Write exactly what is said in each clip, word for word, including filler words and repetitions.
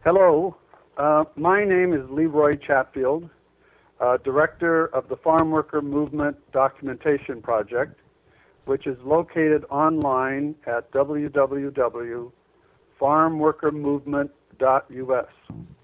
Hello, uh, my name is Leroy Chatfield, uh, Director of the Farm Worker Movement Documentation Project, which is located online at w w w dot farm worker movement dot u s.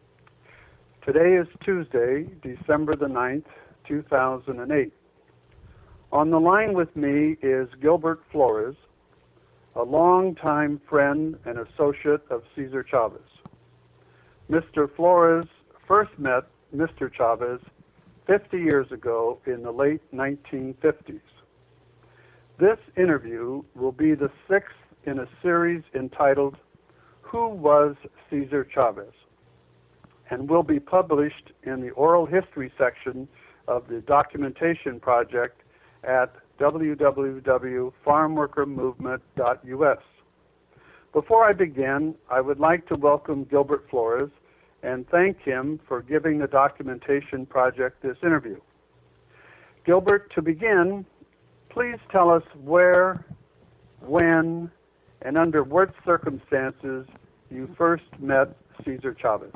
Today is Tuesday, December the ninth, two thousand eight. On the line with me is Gilbert Flores, a longtime friend and associate of Cesar Chavez. Mister Flores first met Mister Chavez fifty years ago in the late nineteen fifties. This interview will be the sixth in a series entitled, Who Was Cesar Chavez? And will be published in the oral history section of the documentation project at w w w dot farm worker movement dot u s. Before I begin, I would like to welcome Gilbert Flores and thank him for giving the documentation project this interview. Gilbert, to begin, please tell us where, when, and under what circumstances you first met Cesar Chavez.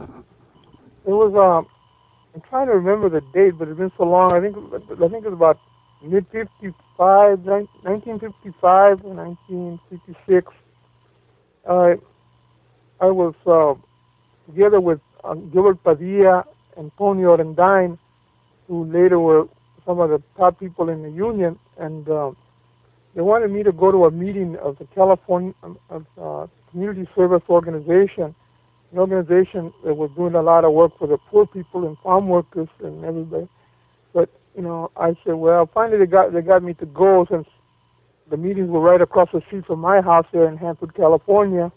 It was, um, I'm trying to remember the date, but it's been so long. I think I think it was about mid fifty-five, nineteen fifty-five, nineteen fifty-six. Uh, I was uh, together with uh, Gilbert Padilla and Tony Orendine, who later were some of the top people in the union, and uh, they wanted me to go to a meeting of the California of, uh, Community Service Organization, an organization that was doing a lot of work for the poor people and farm workers and everybody. But you know, I said, well, finally they got they got me to go, since the meetings were right across the street from my house there in Hanford, California.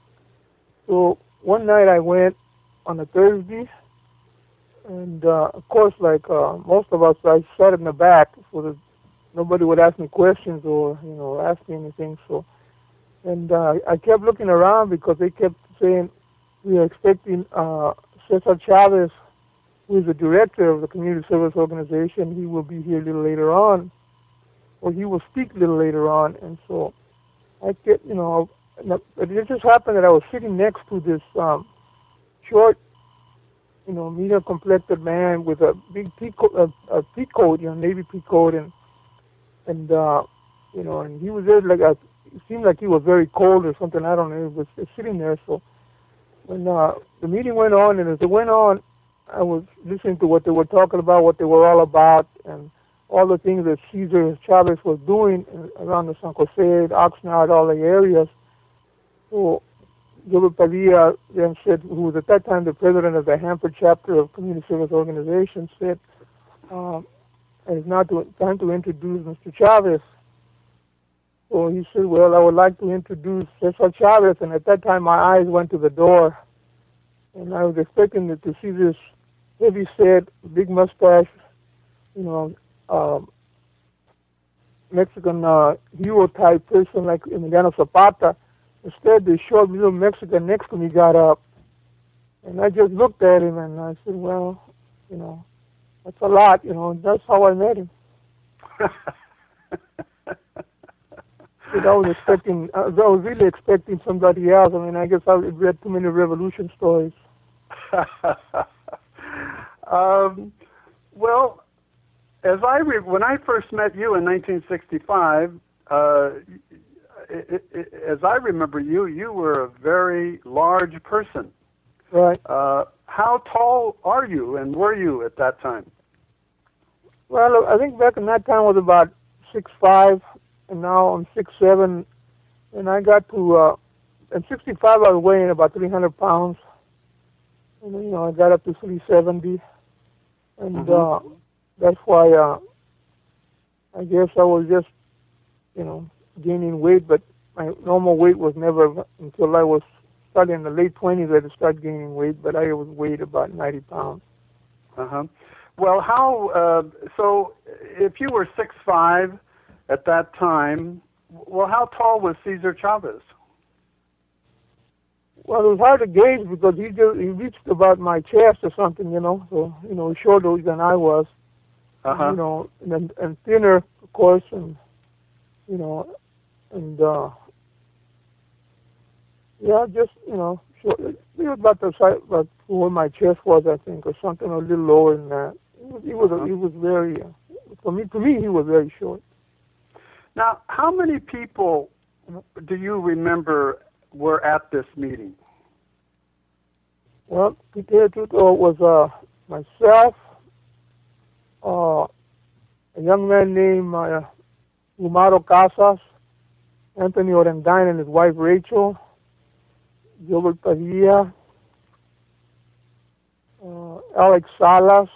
So one night I went on a Thursday. And, uh, of course, like uh, most of us, I sat in the back so that nobody would ask me questions or, you know, ask me anything. So, and uh, I kept looking around because they kept saying, we are expecting uh, Cesar Chavez, who is the director of the Community Service Organization. He will be here a little later on, or he will speak a little later on. And so I kept, you know, it just happened that I was sitting next to this um, short, you know, medium-complected man with a big pea coat, a, a pea coat, you know, navy pea coat, and and uh, you know, and he was there like a, it seemed like he was very cold or something. I don't know. He was sitting there. So when uh, the meeting went on, and as it went on, I was listening to what they were talking about, what they were all about, and all the things that Cesar Chavez was doing around the San Jose, Oxnard, all the areas. So Gilbert Padilla then said, who was at that time the president of the Hanford chapter of Community Service Organization, said, um, it's now to, time to introduce Mister Chavez. So he said, well, I would like to introduce Cesar Chavez. And at that time, my eyes went to the door. And I was expecting to see this heavy-set, big mustache, you know, um, Mexican uh, hero-type person like Emiliano Zapata. Instead, the short little Mexican next to me got up, and I just looked at him, and I said, well, you know, that's a lot, you know, and that's how I met him. I was expecting, I was really expecting somebody else. I mean, I guess I read too many revolution stories. um, well, as I re- when I first met you in nineteen sixty-five, uh, It, it, as I remember you, you were a very large person. Right. Uh, how tall are you, and were you at that time? Well, I think back in that time I was about six five, and now I'm six seven, and I got to, uh, at sixty-five I was weighing about three hundred pounds, and you know, I got up to three seventy, and mm-hmm. uh, that's why uh, I guess I was just, you know, gaining weight, but my normal weight was never until I was starting in the late twenties I had to start gaining weight, but I was weighed about ninety pounds. Uh-huh. Well, how, uh, so if you were six five at that time, well, how tall was Cesar Chavez? Well, it was hard to gauge because he just, he reached about my chest or something, you know, so, you know, shorter than I was, uh-huh. you know, and, and thinner, of course, and, you know, and, uh, yeah, just, you know, short, he was about the size, about where my chest was, I think, or something a little lower than that. He was, he was, uh-huh. he was very, uh, for me, to me, he was very short. Now, how many people do you remember were at this meeting? Well, to tell you the truth, uh, was uh, myself, uh, a young man named uh, Umaro Casas, Anthony Orendain and his wife Rachel, Gilbert Padilla, uh, Alex Salas,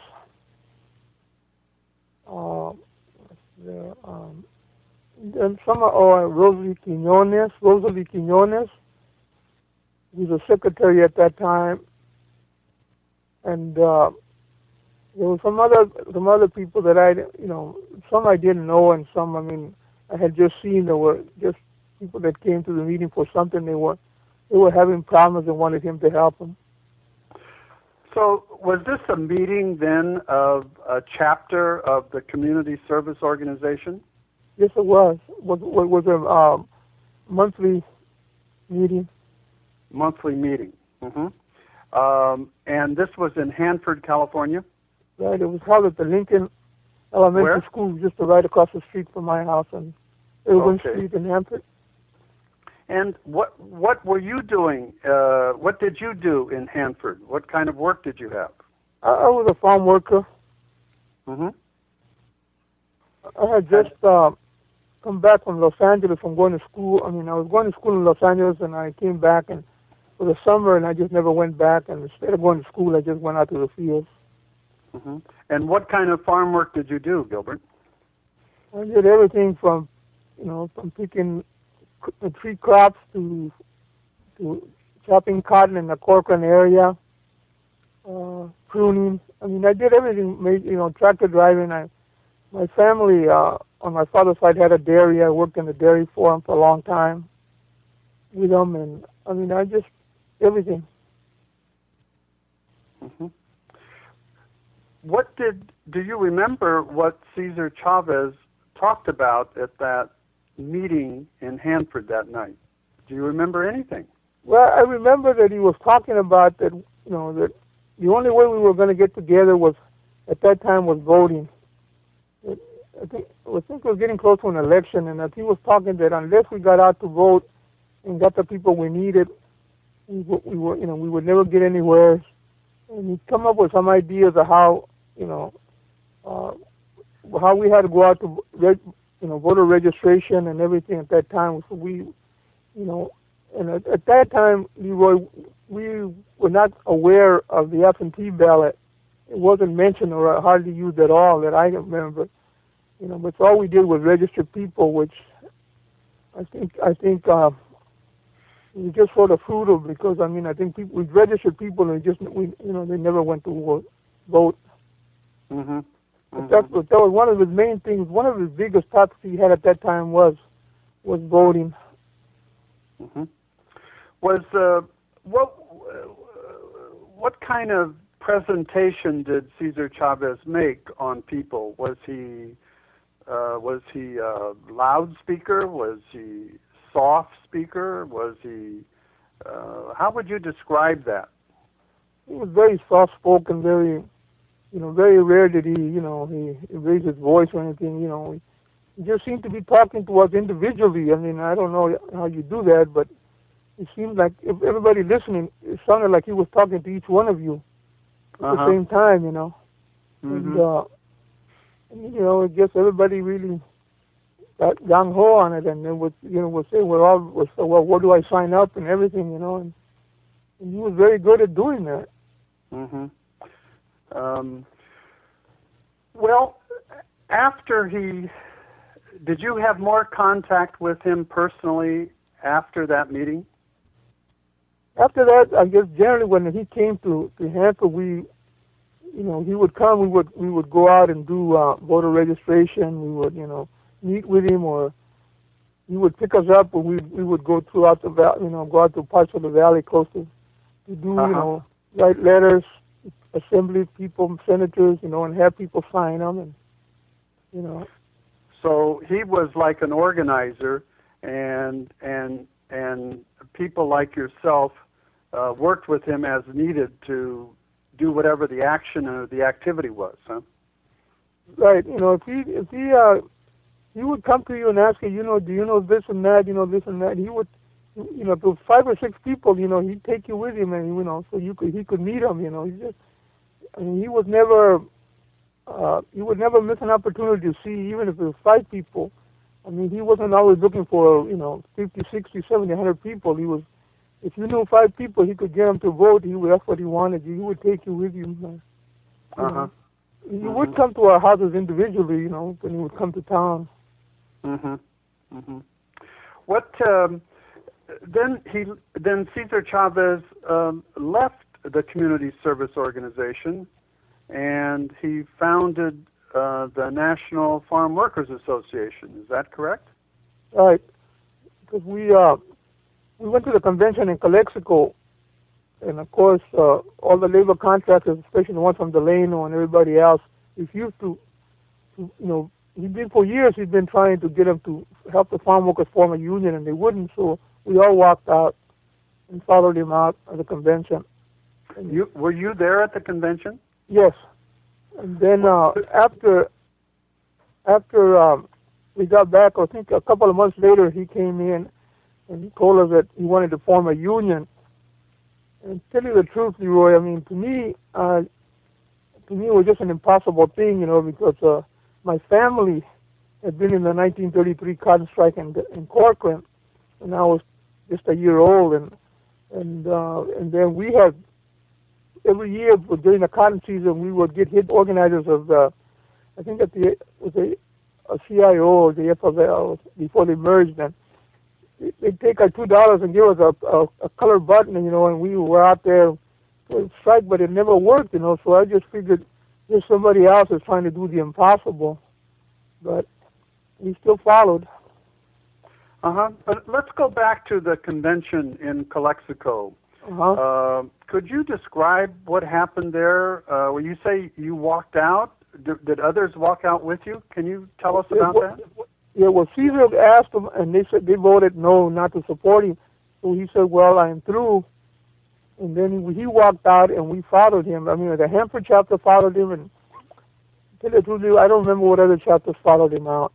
uh, the, um, and some of uh, Rosalie Quinones, Rosalie Quinones, who was a secretary at that time, and uh, there were some other some other people that I, you know, some I didn't know, and some, I mean, I had just seen. There were just people that came to the meeting for something. They were they were having problems and wanted him to help them. So was this a meeting then of a chapter of the Community Service Organization? Yes, it was. Was was a um, monthly meeting. Monthly meeting. Mm-hmm. Um, and this was in Hanford, California? Right. It was held at the Lincoln Elementary Where? School, just right across the street from my house on Irwin Okay. Street in Hanford. And what what were you doing? Uh, what did you do in Hanford? What kind of work did you have? I, I was a farm worker. Mm-hmm. I had just uh, come back from Los Angeles from going to school. I mean, I was going to school in Los Angeles, and I came back and for the summer, and I just never went back. And instead of going to school, I just went out to the fields. Mm-hmm. And what kind of farm work did you do, Gilbert? I did everything from, you know, from picking c- tree crops to to chopping cotton in the Corcoran area, uh, pruning. I mean, I did everything. Made, you know, tractor driving. I, my family uh, on my father's side had a dairy. I worked in the dairy for them for a long time with them, and I mean, I just everything. Mm-hmm. What did do you remember what Cesar Chavez talked about at that meeting in Hanford that night? Do you remember anything? Well, I remember that he was talking about that. You know, that the only way we were going to get together was at that time was voting. That, I think I think we were getting close to an election, and that he was talking that unless we got out to vote and got the people we needed, we, we were, you know, we would never get anywhere. And he'd come up with some ideas of how, you know, uh, how we had to go out to, reg, you know, voter registration and everything at that time. So we, you know, and at, at that time, Leroy, we were not aware of the absentee ballot. It wasn't mentioned or hardly used at all that I remember. You know, but all we did was register people, which I think I think uh, it was just sort of futile because I mean I think people we registered people and just we you know they never went to vote. vote. Mm-hmm. But Mm-hmm. that's what that was one of his main things. One of his biggest topics he had at that time was was voting. Mm-hmm. Was uh, what uh, what kind of presentation did Cesar Chavez make on people? Was he uh, was he a loudspeaker? Was he soft speaker? Was he? Uh, how would you describe that? He was very soft spoken, very, you know, very rare did he, you know, he, he raised his voice or anything. You know, he, he just seemed to be talking to us individually. I mean, I don't know how you do that, but it seemed like if everybody listening, it sounded like he was talking to each one of you at Uh-huh. the same time. You know, Mm-hmm. and, uh, and you know, I guess everybody really got gung ho on it, and then would, you know, would say, "We're all, would say, well, where do I sign up?" and everything, you know, and, and he was very good at doing that. Mm-hmm. Um, well, after he, did you have more contact with him personally after that meeting? After that, I guess generally when he came to to Hanford, we, you know, he would come. We would we would go out and do uh, voter registration. We would, you know, meet with him, or he would pick us up, and we we would go throughout the valley, you know, go out to parts of the valley close to to do, Uh-huh. you know, write letters, assembly people, senators, you know, and have people sign them, and you know. So he was like an organizer, and and and people like yourself uh, worked with him as needed to do whatever the action or the activity was, huh? Right. You know, if he if he uh, he would come to you and ask you, you know, do you know this and that, you know, this and that. He would, you know, if there was five or six people, you know, he'd take you with him, and you know, so you could he could meet them. You know, he just, I mean, he was never, uh, he would never miss an opportunity to see, even if there was five people. I mean, he wasn't always looking for, you know, fifty, sixty, seventy, one hundred people. He was, if you knew five people, he could get them to vote. He would, that's what he wanted. He would take you with him. Uh huh. He mm-hmm. would come to our houses individually, you know, when he would come to town. Mhm. Mhm. What? Um, then he then Cesar Chavez um, left the community service organization, and he founded uh, the National Farm Workers Association. Is that correct? Right. Because we uh, we went to the convention in Calexico, and of course uh, all the labor contractors, especially the ones from Delano and everybody else, refused to, to you know. He'd been for years. He'd been trying to get them to help the farm workers form a union, and they wouldn't. So we all walked out and followed him out at the convention. And you were you there at the convention? Yes. And then uh, after after um, we got back, I think a couple of months later, he came in and he told us that he wanted to form a union. And to tell you the truth, Leroy, I mean, to me, uh, to me, it was just an impossible thing, you know, because. Uh, My family had been in the nineteen thirty-three cotton strike in, in Corcoran, and I was just a year old, and and uh, and then we had every year during the cotton season we would get hit organizers of the, I think at the was a, a C I O or the F F L before they merged, and they'd take our two dollars and give us a, a a colored button, you know, and we were out there to strike, but it never worked, you know. So I just figured. There's somebody else is trying to do the impossible, but we still followed. Uh-huh. But let's go back to the convention in Calexico. Uh-huh. Uh, could you describe what happened there? Uh, when you say you walked out, did, did others walk out with you? Can you tell us about yeah, that? Yeah, well, Cesar asked them, and they said they voted no, not to support him. So he said, well, I'm through. And then he walked out, and we followed him. I mean, the Hanford chapter followed him, and to tell you the truth, I don't remember what other chapters followed him out.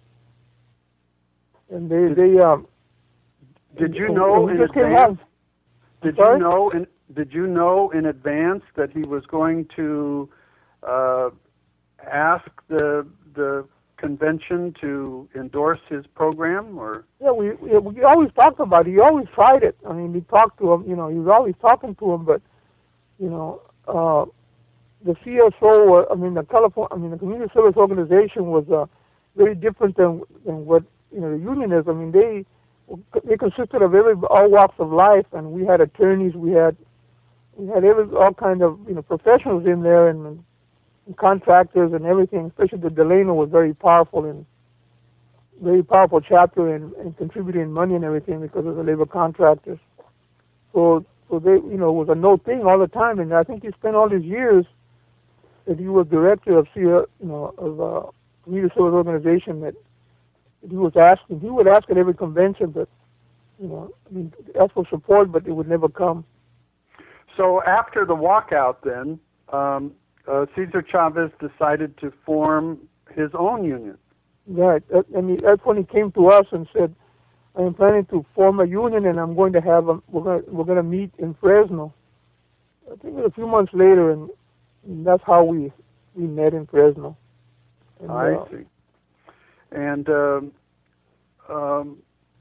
And they, did, they, um. Did you know in advance? Did you know in Did you know in advance that he was going to uh, ask the the convention to endorse his program, or? Yeah, we we always talked about it. He always tried it. I mean, we talked to him. You know, he was always talking to him, but you know, uh, the C S O. I mean, the California. I mean, the community service organization was uh, very different than than what you know the union is. I mean, they they consisted of every all walks of life, and we had attorneys. We had we had every all kind of you know professionals in there, and. and contractors and everything, especially the Delano was very powerful and very powerful chapter in, in contributing money and everything because of the labor contractors. So, so they, you know, it was a no thing all the time. And I think he spent all these years that he was director of, you know, of a community service organization that he was asking. He would ask at every convention, but you know, I mean, ask for support, but it would never come. So after the walkout, then. Um, Uh, Cesar Chavez decided to form his own union. Right. I mean, that's when he came to us and said, "I am planning to form a union, and I'm going to have a, we're going to, we're going to meet in Fresno." I think it was a few months later, and, and that's how we we met in Fresno. And, I uh, see. And um, um,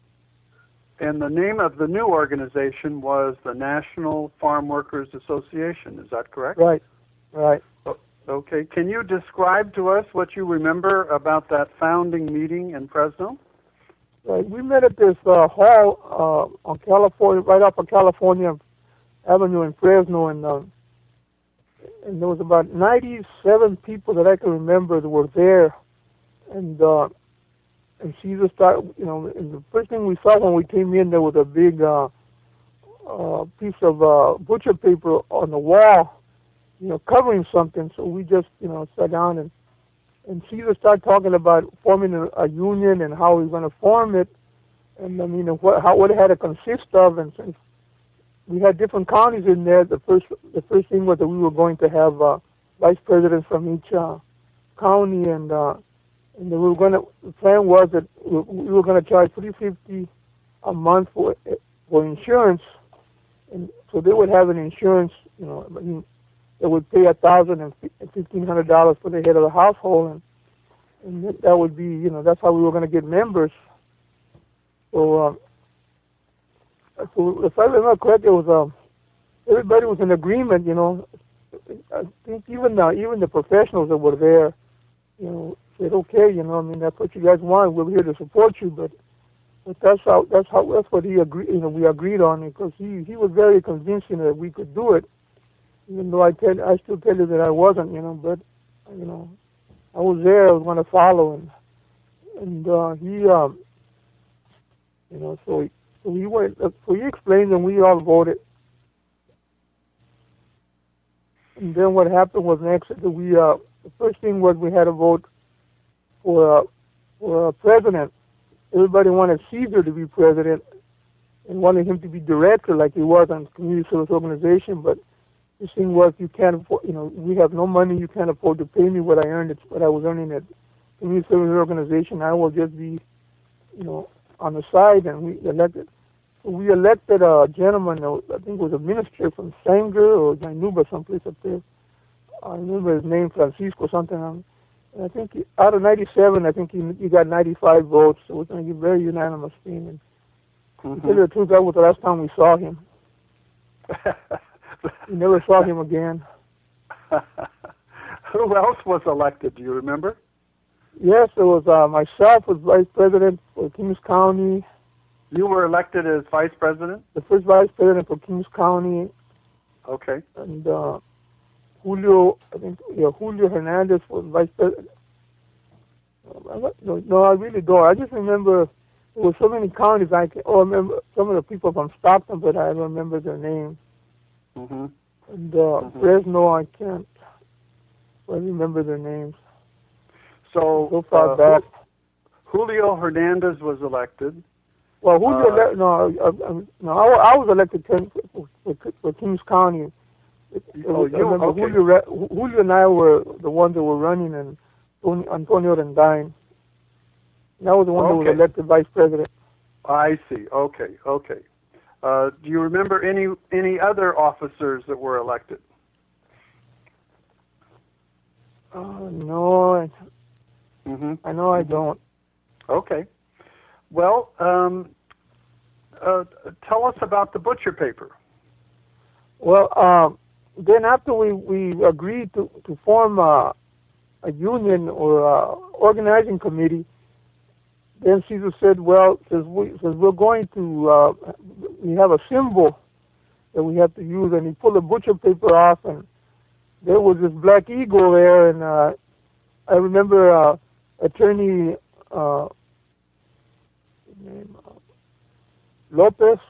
and the name of the new organization was the National Farm Workers Association. Is that correct? Right. Right. Okay. Can you describe to us what you remember about that founding meeting in Fresno? Right. We met at this uh, hall uh, on California, right off of California Avenue in Fresno, and uh, and there was about ninety-seven people that I can remember that were there, and uh, and Cesar started. You know, and the first thing we saw when we came in, there was a big uh, uh, piece of uh, butcher paper on the wall. You know, covering something, so we just, you know, sat down and and Cesar started talking about forming a, a union and how we we're going to form it, and I mean, what how what it had to consist of, and since we had different counties in there. The first the first thing was that we were going to have uh, vice presidents from each uh, county, and uh, and then we were going to. The plan was that we, we were going to charge three fifty a month for for insurance, and so they would have an insurance, you know, I mean, that would pay a thousand and fifteen hundred dollars for the head of the household, and and that would be, you know, that's how we were going to get members. So. Uh, So if I remember correctly, it was um, everybody was in agreement. You know, I think even the even the professionals that were there, you know, said, okay, you know, I mean, that's what you guys want. We're here to support you, but but that's how that's how that's what he agreed. You know, we agreed on it because he he was very convincing that we could do it. Even though I tell I still tell you that I wasn't, you know, but you know, I was there. I was going to follow, and and uh, he, um, you know, so. He, So we went. So he explained, and we all voted. And then what happened was next that we. Uh, the first thing was we had a vote for uh, for a president. Everybody wanted Caesar to be president, and wanted him to be director, like he was on community service organization. But the thing was, you can't afford. You know, we have no money. You can't afford to pay me what I earned. It's what I was earning at community service organization. I will just be, you know, on the side, and we elected. So we elected a gentleman, I think it was a minister from Sanger or Jainuba, someplace up there. I remember his name, Francisco something. And I think he, out of ninety-seven, I think he, he got ninety-five votes. So it was going to be very unanimous team. And mm-hmm. To tell you the truth, that was the last time we saw him. We never saw him again. Who else was elected? Do you remember? Yes, it was uh, myself was vice president for Kings County. You were elected as vice president? The first vice president for Kings County. Okay. And uh, Julio, I think, yeah, Julio Hernandez was vice president. No, no, I really don't. I just remember there were so many counties. I can, oh, I remember some of the people from Stockton, but I don't remember their names. Mm-hmm. And uh, mm-hmm. Fresno, I can't. I remember their names. So, so far uh, back. Julio Hernandez was elected. Well, Julio, uh, ele- no, uh, no, I, I was elected for, for, for Kings County. It, it oh, was, you, I remember okay. Julio, Julio and I were the ones that were running, and Tony, Antonio Rendine. And I was the one okay. that was elected vice president. I see. Okay, okay. Uh, do you remember any any other officers that were elected? Uh, no, I, mm-hmm. I know I don't. Okay. Well, um, uh, tell us about the butcher paper. Well, um, then after we, we agreed to, to form a, a union or a organizing committee, then Caesar said, well, since, we, since we're going to, uh, we have a symbol that we have to use, and he pulled the butcher paper off, and there was this black eagle there, and uh, I remember uh, attorney uh, name, uh, Lopez,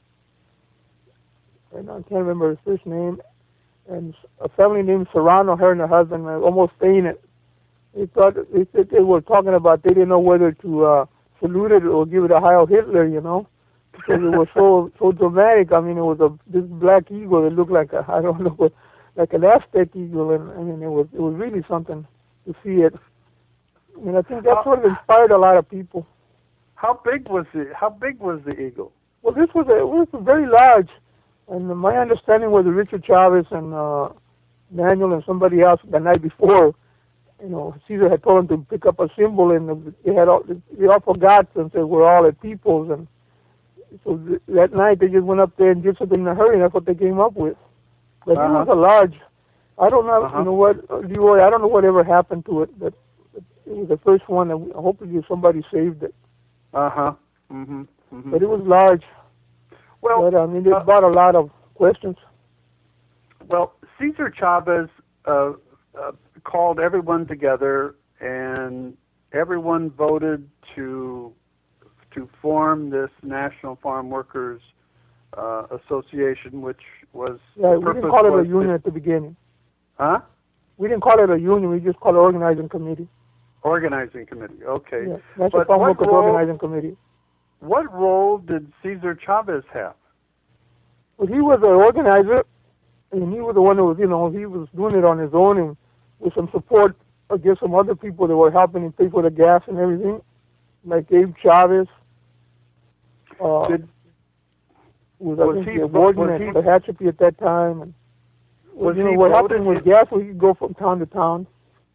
and I can't remember his first name, and a family named Serrano, her and her husband, uh, almost fainted. They thought they said they were talking about they didn't know whether to uh, salute it or give it a Heil Hitler, you know, because it was so so dramatic. I mean, it was a this black eagle that looked like a I don't know, like an Aztec eagle, and I mean, it was it was really something to see it. I mean, I think that sort of inspired a lot of people. How big was it? How big was the eagle? Well, this was a, it was very large, and my understanding was that Richard Chavez and uh, Daniel and somebody else the night before, you know, Caesar had told them to pick up a symbol, and they had all they all forgot and said we're all at People's, and so th- that night they just went up there and did something in a hurry. And that's what they came up with. But uh-huh. It was a large. I don't know. Uh-huh. You know what, Leroy? I don't know whatever happened to it, but it was the first one, and hopefully somebody saved it. Uh huh. Mm-hmm. Mm-hmm. But it was large. Well, but, I mean, it uh, brought a lot of questions. Well, Cesar Chavez uh, uh, called everyone together, and everyone voted to to form this National Farm Workers uh, Association, which was yeah. We didn't call it a union to, at the beginning. Huh? We didn't call it a union. We just called it organizing committee. Organizing committee. Okay. Yeah, National Farm Workers Organizing Committee. What role did Cesar Chavez have? Well, he was the organizer, and he was the one that was, you know, he was doing it on his own and with some support, I guess, some other people that were helping him pay for the gas and everything, like Abe Chavez. Uh, Did, was, I was think, he, the warden was at he, the Hatchapee at that time. And, was you know, he what voted happened was in- gas, we could go from town to town.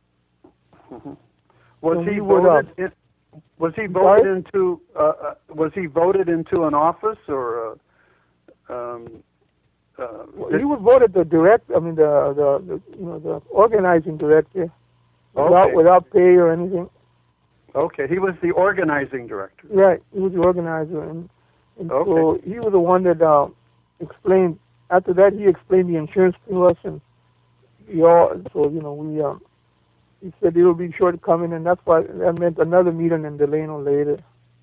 Mhm. Was And he we would, voted? uh, in, was he I'm voted sorry? into? Uh, uh, was he voted into an office or? Uh, um, uh, Well, did- he was voted the direct, I mean, the, the, the you know, the organizing director, without, Okay. without pay or anything. okay, he was the organizing director. Right, he was the organizer, and, and Okay. so he was the one that uh, explained. After that, he explained the insurance to us, and we all. So you know, we um, he said it'll be shortcoming, and that's why that meant another meeting in Delano later.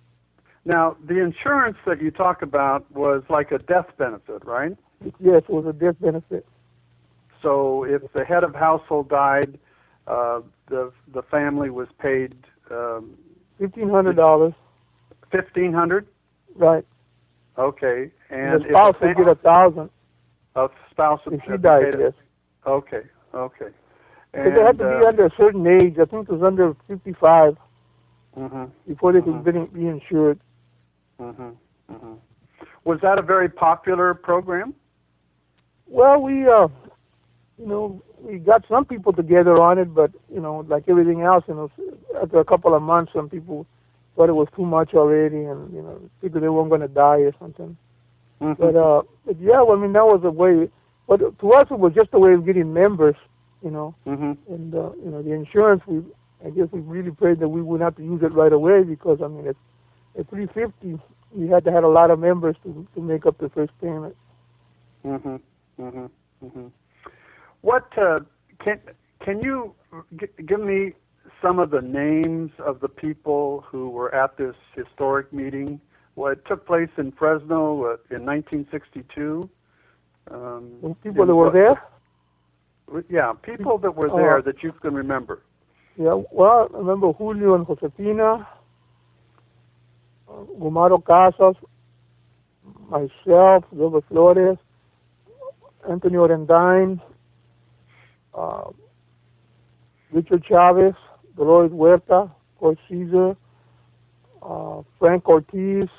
Now, the insurance that you talk about was like a death benefit, right? Yes, it was a death benefit. So if the head of household died, uh, the the family was paid um, Fifteen hundred dollars. fifteen hundred. Right. Okay, And and the spouse if a, would fam- get a thousand a spouse would if she have died. paid it- Yes. Okay, okay. Because they had to uh, be under a certain age. I think it was under fifty-five mhm, before they Mhm. could be, be insured. mhm, mhm. Was that a very popular program? Well, we, uh, you know, we got some people together on it, but, you know, like everything else, you know, after a couple of months, some people thought it was too much already and, you know, people they weren't going to die or something. Mhm. But, uh, but yeah, well, I mean, that was a way, but to us it was just a way of getting members, you know, Mhm. and, uh, you know, the insurance, we, I guess we really prayed that we wouldn't have to use it right away because, I mean, at, at three fifty, we had to have a lot of members to, to make up the first payment. Mhm. Mhm. Mhm. What uh, can can you g- give me some of the names of the people who were at this historic meeting? Well, it took place in Fresno uh, in nineteen sixty-two. Um, The people in that were what- there, Yeah, people that were Uh, there that you can remember. yeah, well, I remember Julio and Josefina, uh, Gumaro Casas, myself, Wilbur Flores, Anthony Orendine, uh, Richard Chavez, Dolores Huerta, Coach Caesar, uh, Frank Ortiz,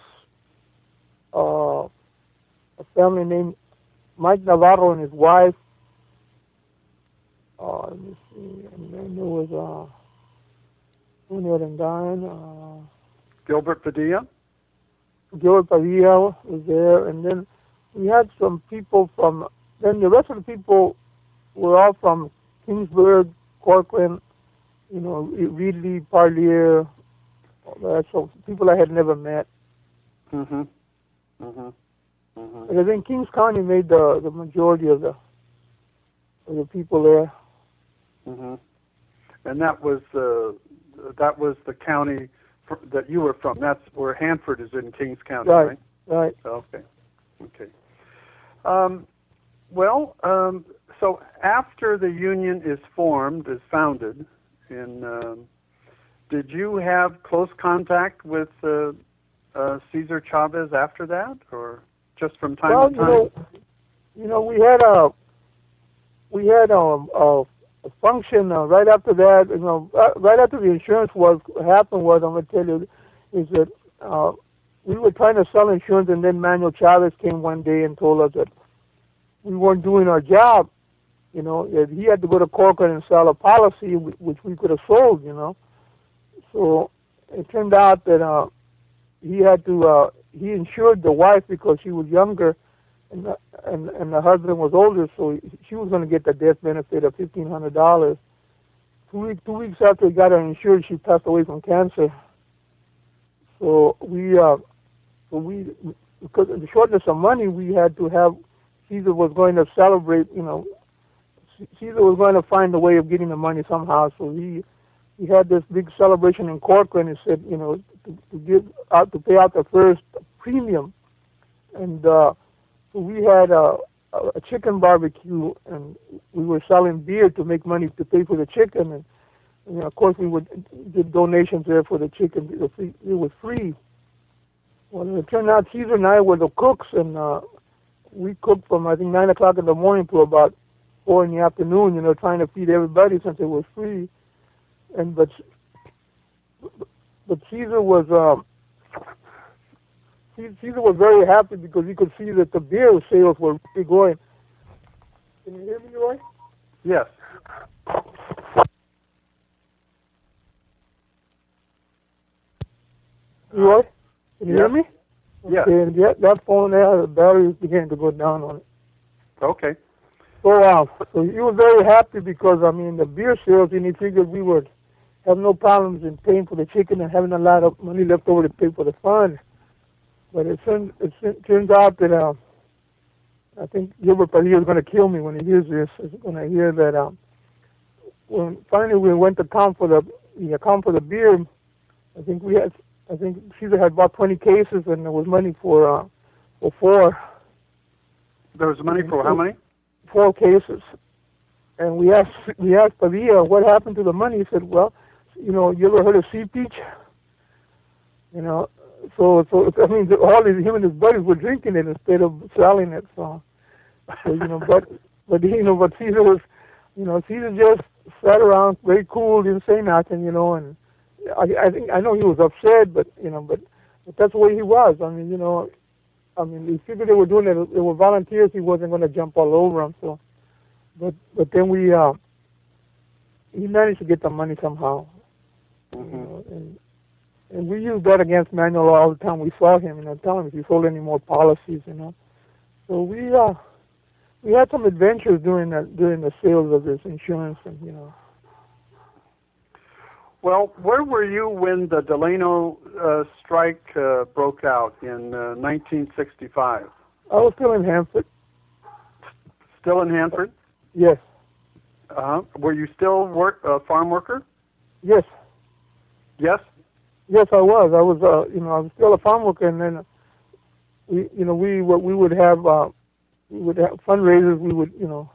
uh, a family named Mike Navarro and his wife. Uh, let me see, and then there was uh, Anthony Orendine, uh, Gilbert Padilla. Joe Padilla was there, and then we had some people from. Then the rest of the people were all from Kingsburg, Corcoran, you know, Reedley, Parlier, all that. So people I had never met. Mhm. Mhm. Mhm. And I think Kings County made the the majority of the of the people there. Mhm. And that was uh, that was the county fr- that you were from. That's where Hanford is in Kings County, Right. right? Right. Okay. Okay. Um, well, um, so after the union is formed, is founded, in, um, did you have close contact with uh, uh, Cesar Chavez after that, or just from time Well, to you time? know, you know, we had a we had a, a, a function uh, right after that. You know, uh, right after the insurance was happened was I'm going to tell you is that uh, we were trying to sell insurance, and then Manuel Chavez came one day and told us that we weren't doing our job. You know, that he had to go to Corcoran and sell a policy wh- which we could have sold. You know, so it turned out that uh, he had to uh, he insured the wife because she was younger, and the, and and the husband was older, so he, she was going to get the death benefit of fifteen hundred dollars. Two weeks two weeks after he got her insured, she passed away from cancer. So we uh, so we because of the shortness of money, we had to have Caesar was going to celebrate. You know, Caesar was going to find a way of getting the money somehow. So he he had this big celebration in Corcoran and said, you know, to, to give out to pay out the first premium, and uh, so we had a, a chicken barbecue, and we were selling beer to make money to pay for the chicken, and, and of course we would give donations there for the chicken. It was free. It was free. Well, it turned out Caesar and I were the cooks, and uh, we cooked from I think nine o'clock in the morning to about four in the afternoon. You know, trying to feed everybody since it was free. And but but Caesar was um, Caesar was very happy because he could see that the beer sales were really going. Can you hear me, Roy? Yes. Roy, can you yes. hear me? Yes. Okay, and that, that phone there, the battery is beginning to go down on it. Okay. So, uh, so he was very happy because, I mean, the beer sales, and he figured we would have no problems in paying for the chicken and having a lot of money left over to pay for the fund. But it turns, it turns out that uh, I think Gilbert Padilla is going to kill me when he hears this. He's going to hear that um, when finally we went to count for the, the account for the beer, I think we had, I think Caesar had bought twenty cases and there was money for, uh, for four. There was money for how many? Four cases. And we asked, we asked Padilla what happened to the money. He said, well, you know, you ever heard of Sea Peach? You know, so, so I mean, all his, him and his buddies were drinking it instead of selling it. So, so you know, but, but, you know, but Caesar was, you know, Caesar just sat around, very cool, didn't say nothing, you know, and I, I think, I know he was upset, but, you know, but, but that's the way he was. I mean, you know, I mean, he figured they were doing it, they were volunteers, he wasn't going to jump all over them, so, but, but then we, uh, he managed to get the money somehow. Mm-hmm. You know, and, and we used that against Manuel all the time we saw him, you know, telling him if he sold any more policies, you know. So we, uh, we had some adventures during the, during the sales of this insurance, and, you know. Well, where were you when the Delano uh, strike uh, broke out in uh, nineteen sixty-five? I was still in Hanford. Still in Hanford? Yes. Uh-huh. Were you still work a uh, farm worker? Yes. Yes? Yes, I was. I was, uh, you know, I was still a farm worker, and then we, you know, we we would have uh, we would have fundraisers. We would, you know,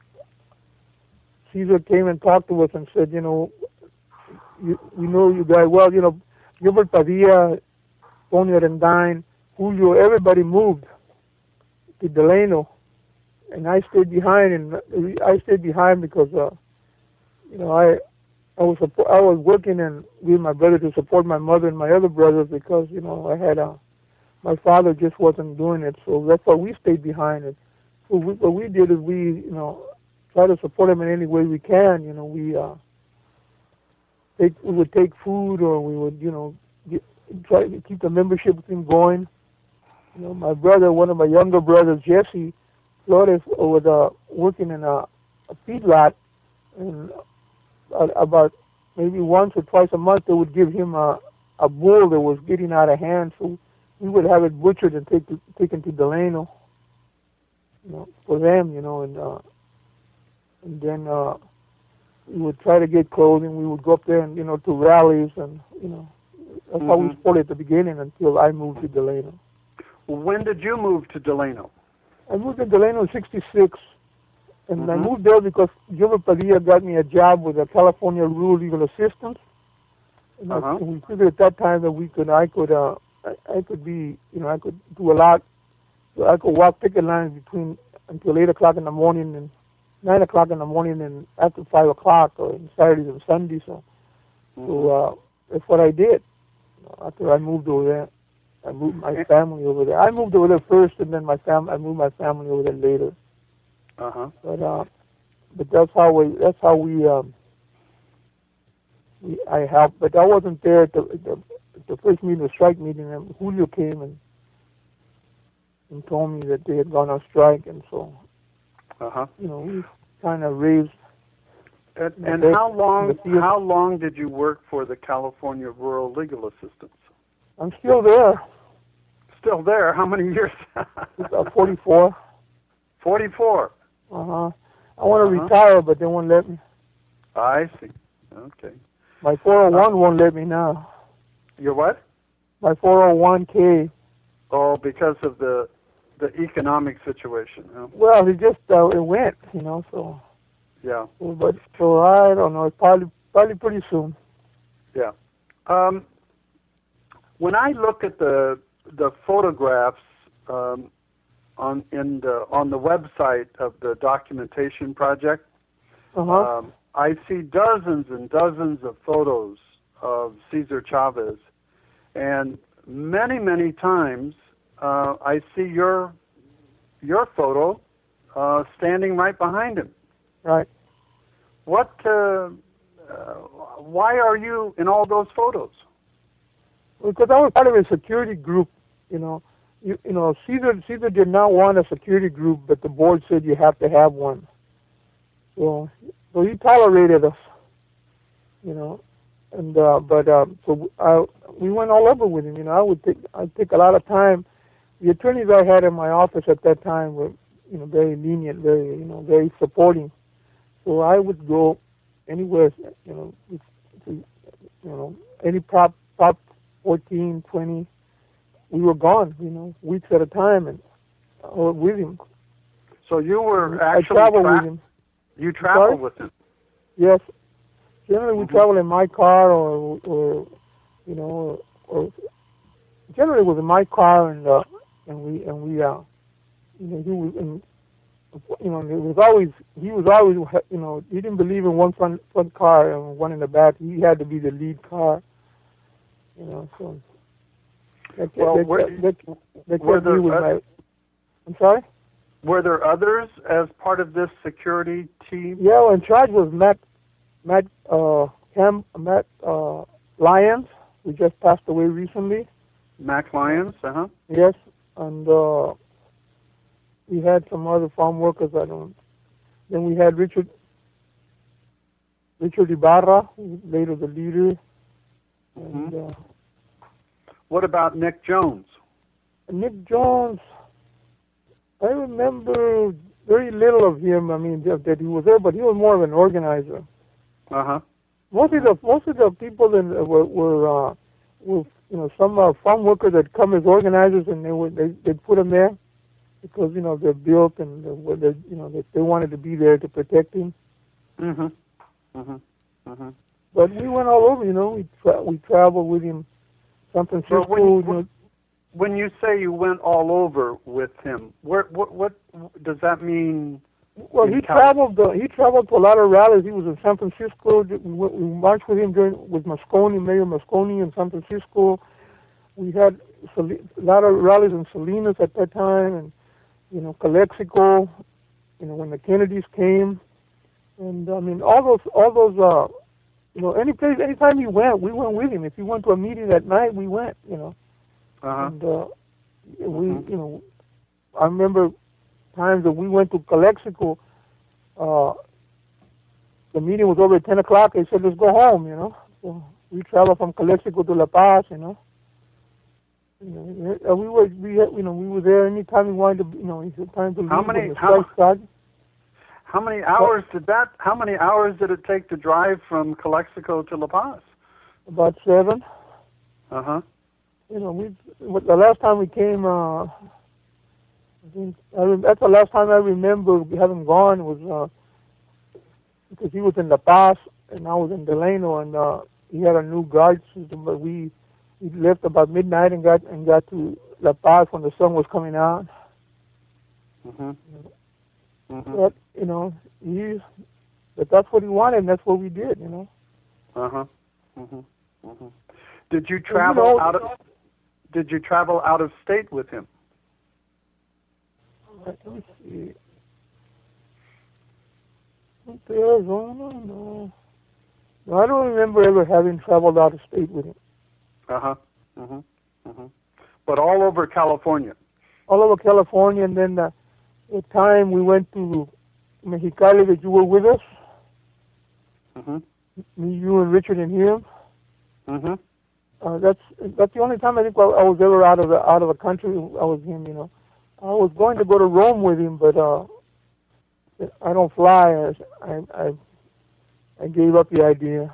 Caesar came and talked to us and said, you know, you, we know you guys well. You know, Gilbert Padilla, Tony Rendine, Julio, everybody moved to Delano, and I stayed behind. And I stayed behind because, uh, you know, I. I was I was working and with my brother to support my mother and my other brothers because, you know, I had a my father just wasn't doing it, so that's why we stayed behind it. So we, what we did is we, you know, try to support him in any way we can. You know, we uh, take we would take food, or we would, you know, get, try to keep the membership thing going. You know, my brother, one of my younger brothers, Jesse Flores, was uh, working in a, a feedlot, and uh, about maybe once or twice a month they would give him a, a bull that was getting out of hand, so we would have it butchered and take to, taken to Delano, you know, for them, you know, and uh, and then uh, we would try to get clothing. We would go up there and, you know, to rallies, and, you know, that's mm-hmm. how we supported at the beginning until I moved to Delano. When did you move to Delano? I moved to Delano in sixty-six, and mm-hmm. I moved there because Gilbert Padilla got me a job with the California Rural Legal Assistance. And uh-huh. we figured at that time that we could, I could, uh, I, I could be, you know, I could do a lot. So I could walk picket lines between until eight o'clock in the morning and nine o'clock in the morning and after five o'clock, or on Saturdays and Sundays. So, mm-hmm. so uh, that's what I did. After I moved over there, I moved my family over there. I moved over there first, and then my fam. I moved my family over there later. Uh huh. But uh, but that's how we. That's how we. Um, we I helped, but I wasn't there at the, the the first meeting, the strike meeting. And Julio came and and told me that they had gone on strike, and so. Uh huh. You know, we kind of raised. And, and how long? How long did you work for the California Rural Legal Assistance? I'm still there. Still there? How many years? uh, forty-four. Forty-four. Uh huh. I want to uh-huh. retire, but they won't let me. I see. Okay. My four oh one uh, won't let me now. Your what? My four oh one k. Oh, because of the the economic situation. Huh? Well, it just uh, it went, you know. So. Yeah. So, but so I don't know. It's probably probably pretty soon. Yeah. Um, when I look at the the photographs um, on in the on the website of the documentation project, Uh-huh. um, I see dozens and dozens of photos of Cesar Chavez, and many many times uh, I see your your photo uh, standing right behind him. Right. What? Uh, uh, why are you in all those photos? Because I was part of a security group, you know. You, you know, Caesar Caesar did not want a security group, but the board said you have to have one. So, so he tolerated us, you know. And uh, but uh, so I, we went all over with him. You know, I would take I take a lot of time. The attorneys I had in my office at that time were, you know, very lenient, very you know, very supporting. So I would go anywhere, you know, with, to, you know, any prop prop fourteen, twenty. We were gone, you know, weeks at a time, and or with him. So you were actually I traveled tra- with him. You traveled Sorry? with him. Yes. Generally, we Mhm. travel in my car, or, or you know, or, or generally it was in my car, and uh, and we and we uh, you know, he was, and, you know, it was always he was always, you know, he didn't believe in one front front car and one in the back. He had to be the lead car, you know. So that Well, that, were, that, that, that were kept me there with oth- my. I'm sorry. were there others as part of this security team? Yeah, well, in charge was Matt Matt uh, Cam Matt uh, Lyons, who just passed away recently. Mac Lyons, uh huh. Yes, and uh, we had some other farm workers. I don't. Then we had Richard Richard Ibarra, who was later the leader. And, Mhm. uh, What about Nick Jones? Nick Jones, I remember very little of him. I mean, just that he was there, but he was more of an organizer. Uh huh. Most of the most of the people in, were were, uh, were you know some uh, farm workers that come as organizers, and they would they they put them there because you know they're built and they're, they're, you know they, they wanted to be there to protect him. Mhm. Mhm. Mhm. But we went all over. You know, we tra- we traveled with him. San Francisco. when you- you know, When you say you went all over with him, where, what what does that mean? Well, in he Cali- traveled. Uh, he traveled to a lot of rallies. He was in San Francisco. We, went, we marched with him during with Moscone, Mayor Moscone in San Francisco. We had a lot of rallies in Salinas at that time, and you know, Calexico. You know, when the Kennedys came, and I mean, all those, all those. Uh, you know, any place, anytime he went, we went with him. If he went to a meeting at night, we went. You know, Uh-huh. and uh, we, Mhm. you know, I remember times that we went to Calexico. Uh, the meeting was over at ten o'clock. They said, let's go home, you know. So we traveled from Calexico to La Paz, you know. You know, uh, we were, we had, you know, we were there anytime we wanted to, you know, it's time to leave. How many- when the how- strike started. How many hours did that? How many hours did it take to drive from Calexico to La Paz? About seven. Uh huh. You know, we, the last time we came, uh, I think, I rem- that's the last time I remember having gone was, uh, because he was in La Paz and I was in Delano, and uh, he had a new guard system, but we we left about midnight and got and got to La Paz when the sun was coming out. Mhm. Mhm. But you know, he, but that's what he wanted, and that's what we did. You know. Uh huh. Mhm. Mhm. Did you And, you travel know, out of? Did you travel out of state with him? Let me see. Went to Arizona? No. No, I don't remember ever having traveled out of state with him. Uh huh. Mhm. Mhm. But all over California. All over California, and then uh, the time we went to Mexicali that you were with us, Mhm. me, you, and Richard and him. Mhm. Uh, that's that's the only time I think I, I was ever out of the out of the country. I was him, you know. I was going to go to Rome with him, but uh, I don't fly. I I I gave up the idea.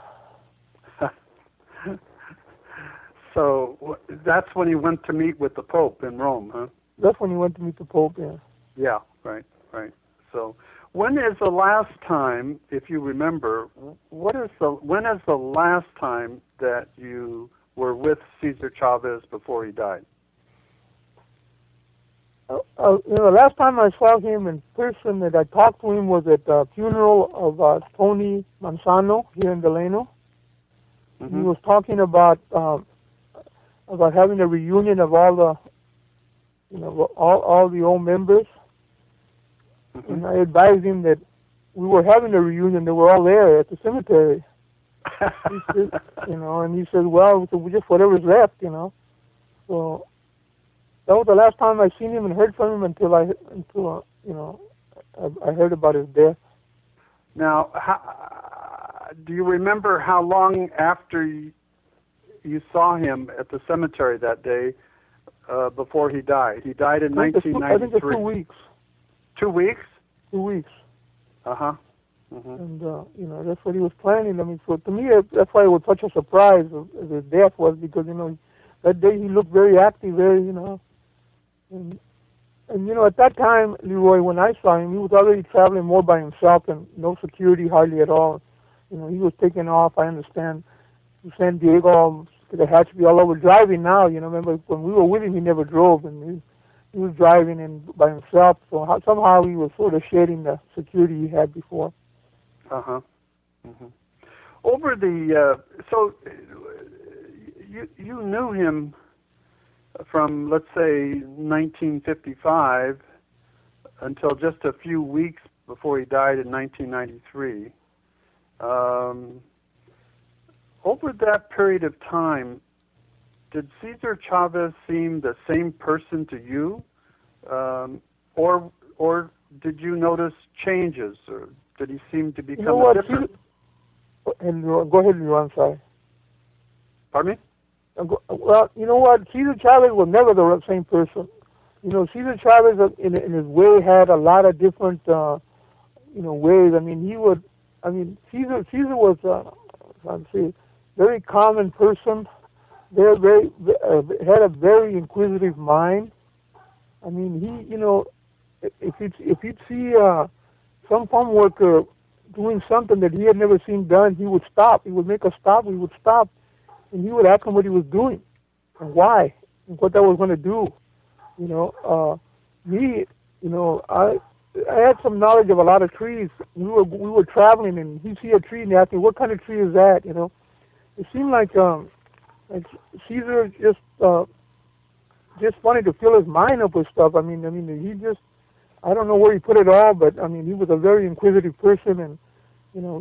So wh- that's when you went to meet with the Pope in Rome, huh? That's when he went to meet the Pope. Yeah. Yeah. Right. Right. So when is the last time, if you remember, what is the when is the last time that you were with Cesar Chavez before he died? Uh, uh, you know, the last time I saw him in person that I talked to him was at the funeral of uh, Tony Manzano here in Delano. Mm-hmm. He was talking about um, about having a reunion of all the, you know, all all the old members. Mm-hmm. And I advised him that we were having a reunion. They were all there at the cemetery. He said, you know, and he said, well, we just whatever's left, you know. So that was the last time I seen him and heard from him until I until uh, you know I, I heard about his death. Now, how, do you remember how long after you, you saw him at the cemetery that day uh, before he died? He died in nineteen ninety-three. I think it's two weeks. Two weeks? Two weeks. Uh-huh. Mm-hmm. And, uh, you know, that's what he was planning. I mean, so to me, that's why it was such a surprise of his death was because, you know, that day he looked very active, very, you know. And, and, you know, at that time, Leroy, when I saw him, he was already traveling more by himself and no security hardly at all. You know, he was taking off, I understand, to San Diego, to the Hatchby, all over, driving now. You know, remember, when we were with him, he never drove, and he, he was driving in by himself. So how, somehow he was sort of shedding the security he had before. Uh-huh. Mm-hmm. Over the, uh, so you you knew him from, let's say, nineteen fifty-five until just a few weeks before he died in nineteen ninety-three. Um, over that period of time, did Cesar Chavez seem the same person to you? Um, or or did you notice changes, or did he seem to become you know what, a different? Cesar, and go ahead, Leroy, I'm sorry. Pardon me? Well, you know what? Cesar Chavez was never the same person. You know, Cesar Chavez, in, in his way, had a lot of different, uh, you know, ways. I mean, he would. I mean, Cesar Cesar was, uh, I'm saying, very common person. Very, very uh, had a very inquisitive mind. I mean, he, you know, if he'd, if he'd see uh, some farm worker doing something that he had never seen done, he would stop. He would make a stop. He would stop. And he would ask him what he was doing and why and what that was going to do. You know, uh, me, you know, I I had some knowledge of a lot of trees. We were we were traveling, and he'd see a tree and he asked me, "What kind of tree is that?" You know, it seemed like um, like Cesar just uh, just wanted to fill his mind up with stuff. I mean, I mean, he just I don't know where he put it all, but I mean, he was a very inquisitive person, and you know,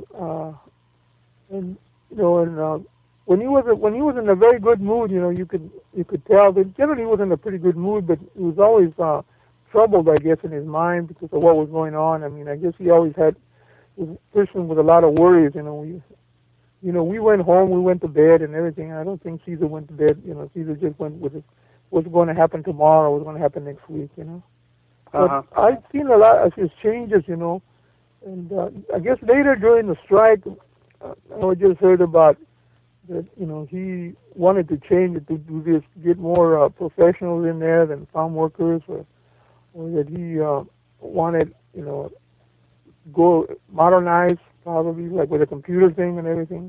uh, and you know, and. Uh, When he was when he was in a very good mood, you know, you could you could tell that generally he was in a pretty good mood, but he was always uh, troubled, I guess, in his mind because of what was going on. I mean, I guess he always had was a person with a lot of worries. You know, we, you know, we went home, we went to bed, and everything. I don't think Cesar went to bed. You know, Cesar just went with it, what's going to happen tomorrow, what's going to happen next week. You know, uh-huh. but I've seen a lot of his changes. You know, and uh, I guess later during the strike, uh, I just heard about. That, you know, he wanted to change it to do this, get more uh, professionals in there than farm workers, or, or that he uh, wanted, you know, go modernize probably, like with a computer thing and everything.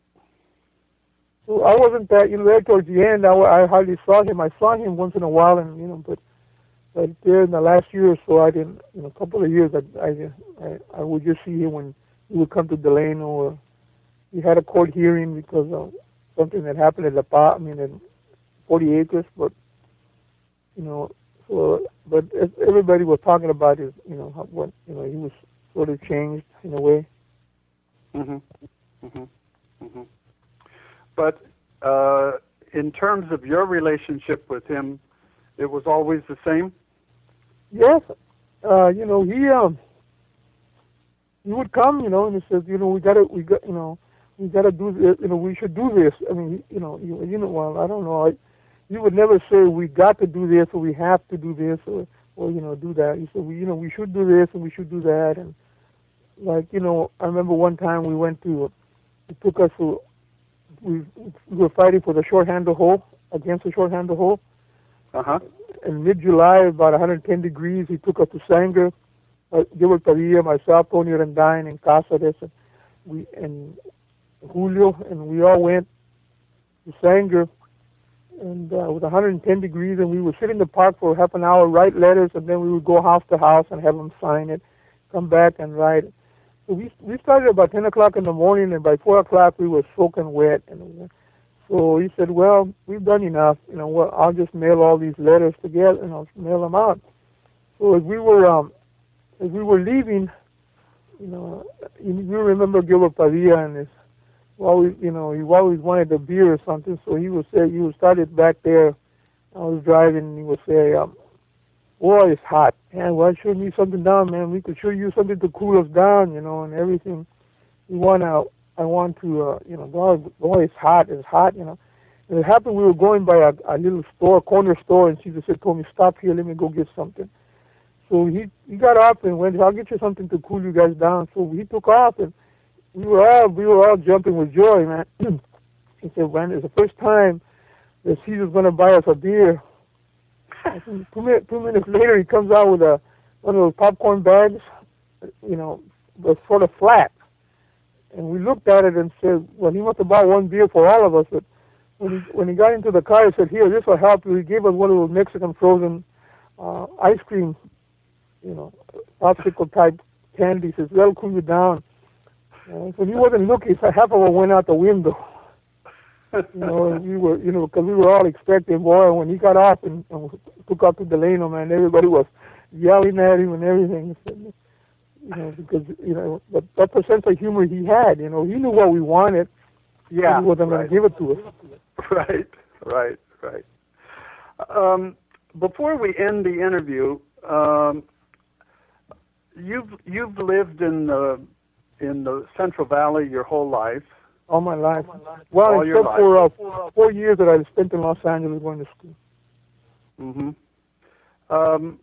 So I wasn't that, you know, there towards the end, I, I hardly saw him. I saw him once in a while, and you know, but but there in the last year or so, I didn't, you know, a couple of years, I I, I, I would just see him when he would come to Delano, or he had a court hearing because of something that happened at the pot, I mean, in forty acres, but, you know, so, but everybody was talking about his, you know, how, what, you know, he was sort of changed in a way. Mm-hmm. Mm-hmm. Mm-hmm. But uh, in terms of your relationship with him, it was always the same? Yes. Uh, you know, he, um, he would come, you know, and he says, you know, we gotta, we got, you know, we got to do this, you know, we should do this. I mean, you know, you, you know, well, I don't know. I, you would never say we got to do this or we have to do this or, or you know, do that. You said, we, you know, we should do this and we should do that. And like, you know, I remember one time we went to, he took us to, we, we were fighting for the short handle hole, against the short handle hole. Uh-huh. In mid-July, about one hundred ten degrees, he took us to Sanger, uh, Gilbert Padilla, myself, Tony Rendine, and Cáceres, and we, and Julio, and we all went to Sanger, and uh, it was one hundred ten degrees, and we would sit in the park for half an hour, write letters, and then we would go house to house and have them sign it, come back and write. So we we started about ten o'clock in the morning, and by four o'clock we were soaking wet. And so he said, "Well, we've done enough. You know, well, I'll just mail all these letters together, and I'll mail them out." So as we were um, as we were leaving, you know, you, you remember Gilbert Padilla and his. Always, you know, he always wanted a beer or something, so he would say, he would start it back there. I was driving, and he would say, um, "Boy, it's hot. Man, well, I sure need something down, man. We could sure use something to cool us down, you know, and everything. We want to, I want to, uh, you know, boy, boy, it's hot. It's hot, you know." And it happened we were going by a, a little store, corner store, and she just said, told me, "Stop here. Let me go get something." So he he got up and went, "I'll get you something to cool you guys down." So he took off, and we were all we were all jumping with joy, man. He said, "Man, it's the first time that Caesar's going to buy us a beer." I think two, minutes, two minutes later, he comes out with a one of those popcorn bags, you know, was sort of flat. And we looked at it and said, "Well, he must have bought one beer for all of us." But when he when he got into the car, he said, "Here, this will help you." He gave us one of those Mexican frozen uh, ice cream, you know, popsicle type candy. He says, "That'll cool you down." Uh, so he wasn't looking. So half of it went out the window. You know, and we were, you know, because we were all expecting, boy. When he got off and, and took out to Delano, man, everybody was yelling at him and everything. You know, because you know, but that's the sense of humor he had. You know, he knew what we wanted. Yeah, he wasn't right. going to give it to us. Right, right, right. Um, before we end the interview, um, you've you've lived in the in the Central Valley your whole life. All my life. All my life. Well, All except life. for uh, four, four years that I spent in Los Angeles going to school. Mm-hmm. Um,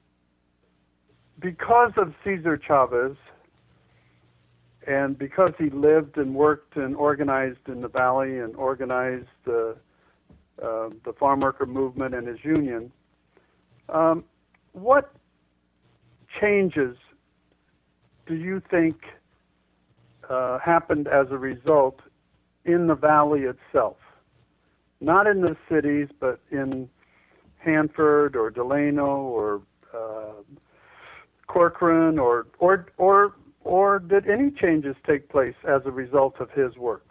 because of Cesar Chavez, and because he lived and worked and organized in the Valley and organized the uh, the farm worker movement and his union, um, what changes do you think uh, happened as a result in the Valley itself? Not in the cities, but in Hanford or Delano or uh, Corcoran, or or or or did any changes take place as a result of his work?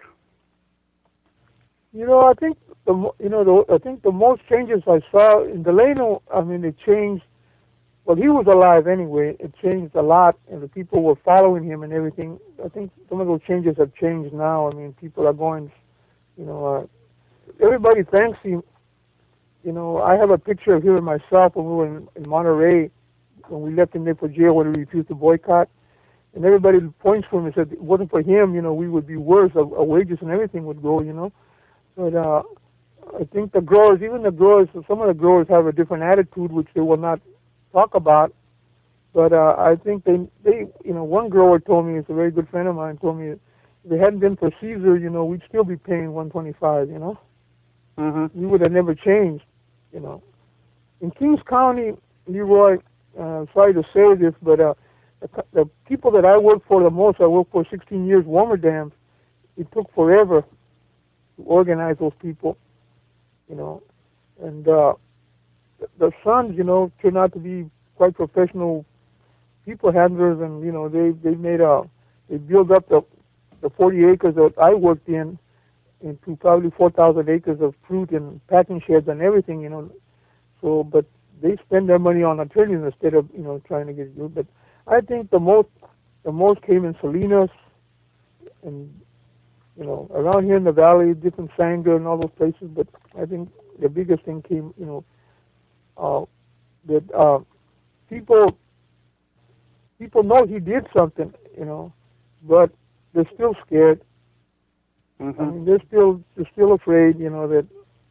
You know, I think the you know the, I think the most changes I saw in Delano. I mean, it changed. Well, he was alive anyway. It changed a lot, and the people were following him and everything. I think some of those changes have changed now. I mean, people are going, you know, uh, everybody thanks him. You know, I have a picture of him and myself when we were in, in Monterey, when we left him there for jail when he refused to boycott. And everybody points to him and said, "It wasn't for him, you know, we would be worse. Our, our wages and everything would go, you know." But uh, I think the growers, even the growers, some of the growers have a different attitude, which they will not talk about. But uh, I think they, they, you know, one grower told me, it's a very good friend of mine, told me, if it hadn't been for Caesar, you know, we'd still be paying one twenty-five, you know. Mm-hmm. We would have never changed, you know. In Kings County, Leroy, uh, sorry to say this, but uh, the, the people that I worked for the most, I worked for sixteen years, Warmer Dams, it took forever to organize those people, you know. And uh, the sons, you know, turned out to be quite professional people handlers, and you know, they they made a they built up the the forty acres that I worked in into probably four thousand acres of fruit and packing sheds and everything, you know. So, but they spend their money on attorneys instead of you know trying to get good. But I think the most the most came in Salinas and you know around here in the valley, different Sanger and all those places. But I think the biggest thing came, you know. Uh, that uh, people people know he did something, you know, but they're still scared. Mm-hmm. I mean, they're still they're still afraid, you know, that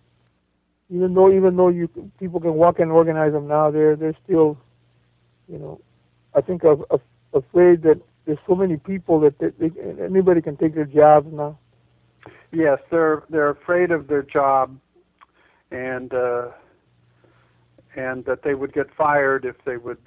even though even though you people can walk and organize them now, they're they're still, you know, I think of, of afraid that there's so many people that they, they, anybody can take their jobs now. Yes, they're they're afraid of their job, and. Uh, and that they would get fired if they would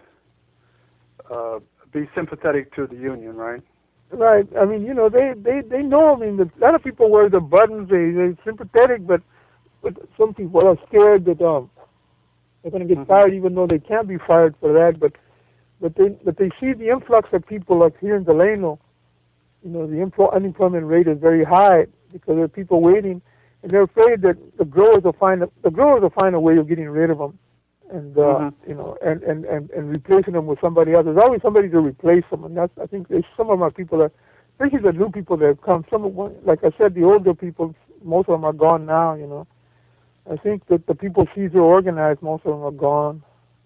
uh, uh, be sympathetic to the union, right? Right. I mean, you know, they, they, they know. I mean, the, a lot of people wear the buttons. They, they're sympathetic, but some people are scared that um, they're going to get mm-hmm. fired, even though they can't be fired for that. But but they but they see the influx of people like here in Delano. You know, the empl- unemployment rate is very high because there are people waiting, and they're afraid that the growers will find a, the growers will find a way of getting rid of them, and uh, mm-hmm. you know, and, and, and, and replacing them with somebody else. There's always somebody to replace them, and that's I think there's some of our people that, especially the new people that have come. Some of them, like I said, the older people, most of them are gone now. You know, I think that the people Caesar organized, most of them are gone.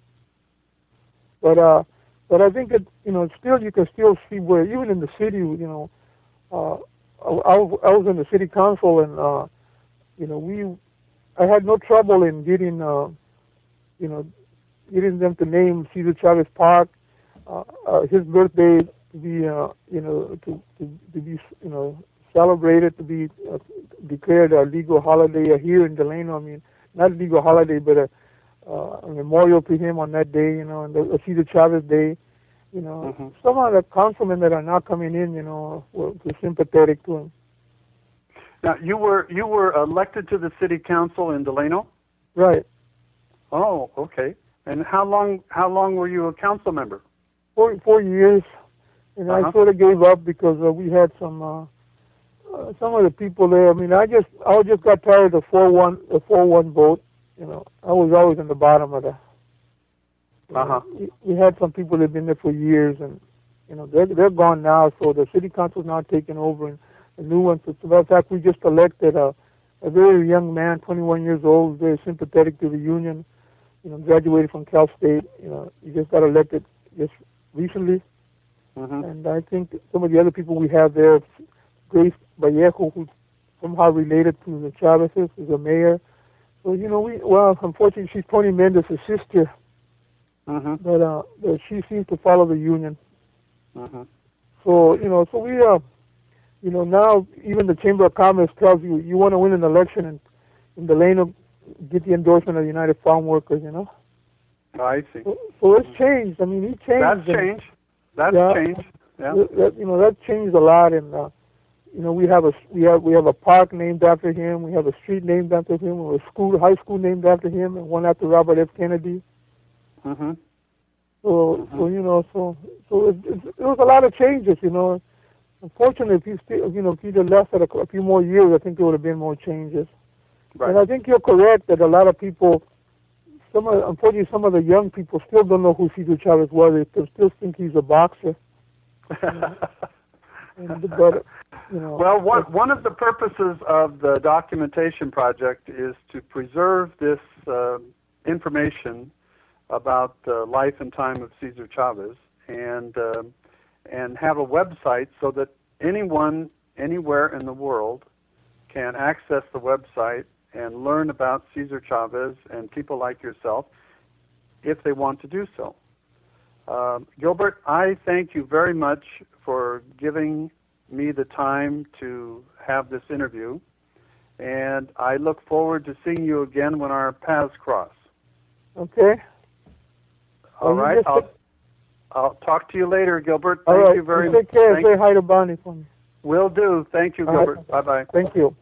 But uh. But I think that, you know, still you can still see where, even in the city, you know, uh, I, I was in the city council and, uh, you know, we, I had no trouble in getting, uh, you know, getting them to name Cesar Chavez Park, uh, uh, his birthday to be, uh, you know, to, to, to be, you know, celebrated, to be uh, declared a legal holiday here in Delano. I mean, not a legal holiday, but a, Uh, a memorial to him on that day, you know, and the Cesar Chavez Day, you know. Mm-hmm. Some of the councilmen that are now coming in, you know, were, were sympathetic to him. Now, you were you were elected to the city council in Delano? Right. Oh, okay. And how long how long were you a council member? Four four years, and uh-huh. I sort of gave up because uh, we had some uh, uh, some of the people there. I mean, I just I just got tired of four one the four one vote. You know, I was always in the bottom of the. Uh-huh. We, we had some people that have been there for years, and you know they're they're gone now. So the city council's now taking over, and the new ones. As a matter of fact, we just elected a a very young man, twenty-one years old, very sympathetic to the union. You know, graduated from Cal State. You know, he just got elected just recently, mm-hmm. and I think some of the other people we have there, Grace Vallejo, who's somehow related to the Chavezes, is a mayor. So, you know, we, well, unfortunately, she's Tony Mendez' sister, mm-hmm. but, uh, but she seems to follow the union. Mm-hmm. So, you know, so we, uh, you know, now even the Chamber of Commerce tells you, you want to win an election in, in Delano, get the endorsement of the United Farm Workers, you know? Oh, I see. So, so it's changed. I mean, he changed. That's changed. That's yeah, changed. Yeah. That, you know, that changed a lot, and, uh, you know, we have a we have we have a park named after him. We have a street named after him. We have a school, high school named after him, and one after Robert F. Kennedy. Mm-hmm. So, mm-hmm. so you know, so so it, it, it was a lot of changes. You know, unfortunately, if he still, you know, if he'd have left it a, a few more years, I think there would have been more changes. Right. And I think you're correct that a lot of people, some of, unfortunately, some of the young people still don't know who Cesar Chavez was. They still think he's a boxer. You know? and, but, You know, well, one, one of the purposes of the documentation project is to preserve this uh, information about the life and time of Cesar Chavez, and uh, and have a website so that anyone, anywhere in the world, can access the website and learn about Cesar Chavez and people like yourself, if they want to do so. Uh, Gilbert, I thank you very much for giving me the time to have this interview, and I look forward to seeing you again when our paths cross. Okay. All well, right. I'll, I'll talk to you later, Gilbert. All Thank right. you very much. much. Take care. Say hi to Bonnie for me. Will do. Thank you, All Gilbert. right. Bye-bye. Thank you.